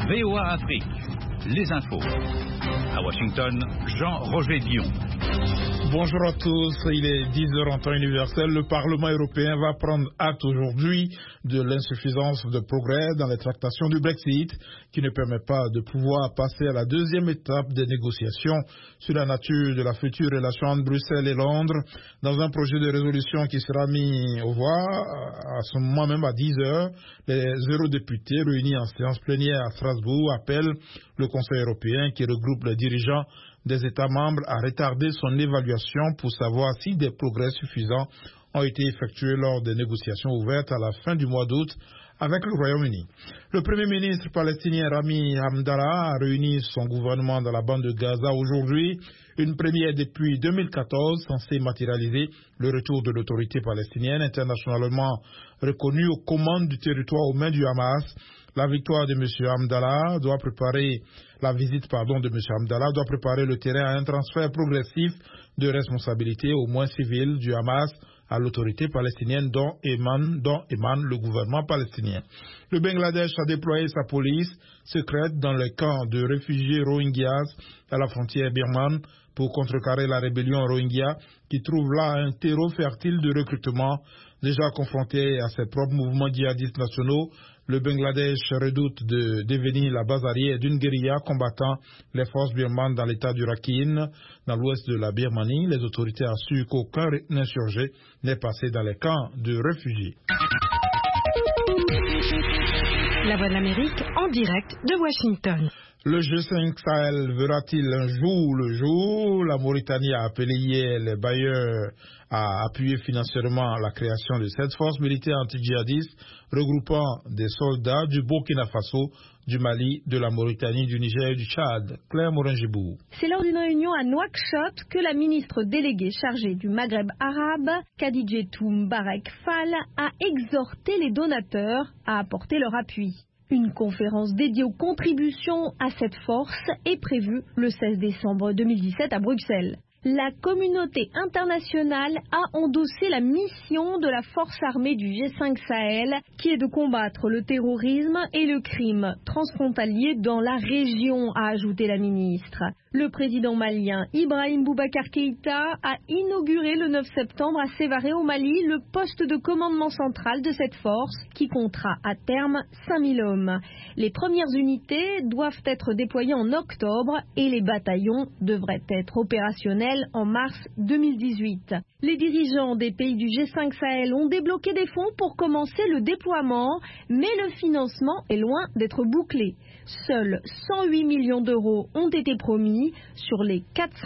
VOA Afrique, les infos. À Washington, Jean-Roger Dion. Bonjour à tous, il est 10h en temps universel. Le Parlement européen va prendre acte aujourd'hui de l'insuffisance de progrès dans les tractations du Brexit, qui ne permet pas de pouvoir passer à la deuxième étape des négociations sur la nature de la future relation entre Bruxelles et Londres, dans un projet de résolution qui sera mis au voie à ce moment même à 10h. Les eurodéputés réunis en séance plénière à Strasbourg appellent le Conseil européen, qui regroupe les dirigeants des États membres, à retarder son évaluation pour savoir si des progrès suffisants ont été effectués lors des négociations ouvertes à la fin du mois d'août avec le Royaume-Uni. Le Premier ministre palestinien Rami Hamdallah a réuni son gouvernement dans la bande de Gaza aujourd'hui, une première depuis 2014 censée matérialiser le retour de l'autorité palestinienne internationalement reconnue aux commandes du territoire aux mains du Hamas. La victoire de M. Hamdallah doit préparer la visite de M. Hamdallah doit préparer le terrain à un transfert progressif de responsabilité, au moins civile, du Hamas à l'autorité palestinienne dont émane le gouvernement palestinien. Le Bangladesh a déployé sa police secrète dans les camps de réfugiés Rohingyas à la frontière birmane pour contrecarrer la rébellion Rohingya qui trouve là un terreau fertile de recrutement. Déjà confronté à ses propres mouvements djihadistes nationaux, le Bangladesh redoute de devenir la base arrière d'une guérilla combattant les forces birmanes dans l'état du Rakhine, dans l'ouest de la Birmanie. Les autorités assurent qu'aucun insurgé n'est passé dans les camps de réfugiés. La Voix de l'Amérique en direct de Washington. Le G5 Sahel verra-t-il un jour le jour? La Mauritanie a appelé hier les bailleurs à appuyer financièrement la création de cette force militaire anti-djihadiste regroupant des soldats du Burkina Faso, du Mali, de la Mauritanie, du Niger et du Tchad. Claire Morin-Gibou. C'est lors d'une réunion à Nouakchott que la ministre déléguée chargée du Maghreb arabe, Khadijatou Mbarek Fall, a exhorté les donateurs à apporter leur appui. Une conférence dédiée aux contributions à cette force est prévue le 16 décembre 2017 à Bruxelles. La communauté internationale a endossé la mission de la force armée du G5 Sahel, qui est de combattre le terrorisme et le crime transfrontalier dans la région, a ajouté la ministre. Le président malien Ibrahim Boubacar Keïta a inauguré le 9 septembre à Sévaré au Mali le poste de commandement central de cette force qui comptera à terme 5000 hommes. Les premières unités doivent être déployées en octobre et les bataillons devraient être opérationnels en mars 2018. Les dirigeants des pays du G5 Sahel ont débloqué des fonds pour commencer le déploiement, mais le financement est loin d'être bouclé. Seuls 108 millions d'euros ont été promis sur les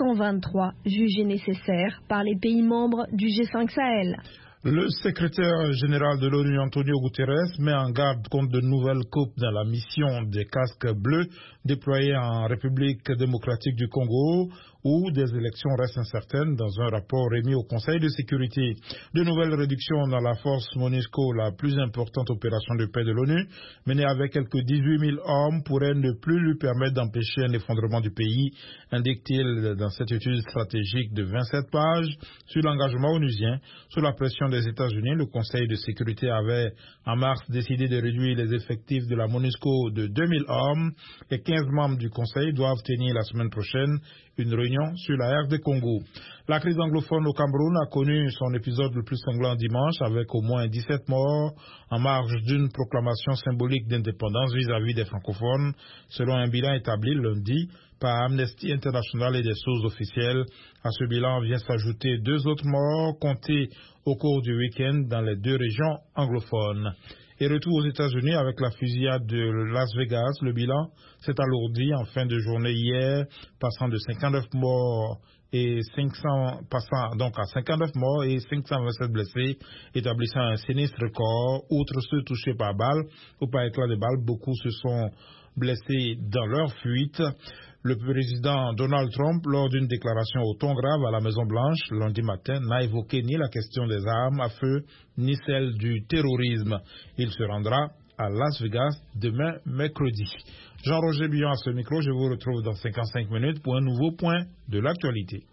423 jugés nécessaires par les pays membres du G5 Sahel. Le secrétaire général de l'ONU, Antonio Guterres, met en garde contre de nouvelles coupes dans la mission des casques bleus déployés en République démocratique du Congo, où des élections restent incertaines dans un rapport remis au Conseil de sécurité. De nouvelles réductions dans la force MONUSCO, la plus importante opération de paix de l'ONU, menée avec quelques 18 000 hommes, pourraient ne plus lui permettre d'empêcher un effondrement du pays, indique-t-il dans cette étude stratégique de 27 pages sur l'engagement onusien. Sous la pression des États-Unis, le Conseil de sécurité avait en mars décidé de réduire les effectifs de la MONUSCO de 2000 hommes. Les 15 membres du Conseil doivent tenir la semaine prochaine une réunion sur la RD Congo. La crise anglophone au Cameroun a connu son épisode le plus sanglant dimanche avec au moins 17 morts en marge d'une proclamation symbolique d'indépendance vis-à-vis des francophones, selon un bilan établi lundi par Amnesty International et des sources officielles. À ce bilan vient s'ajouter 2 autres morts comptés au cours du week-end dans les 2 régions anglophones. Et retour aux États-Unis avec la fusillade de Las Vegas, le bilan s'est alourdi en fin de journée hier, passant de 59 morts et 527 blessés, établissant un sinistre record. Outre ceux touchés par balles ou par éclat de balles, beaucoup se sont blessés dans leur fuite. Le président Donald Trump, lors d'une déclaration au ton grave à la Maison-Blanche lundi matin, n'a évoqué ni la question des armes à feu, ni celle du terrorisme. Il se rendra à Las Vegas demain mercredi. Jean-Roger Dion à ce micro, je vous retrouve dans 55 minutes pour un nouveau point de l'actualité.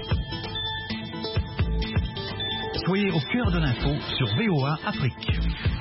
Soyez au cœur de l'info sur VOA Afrique.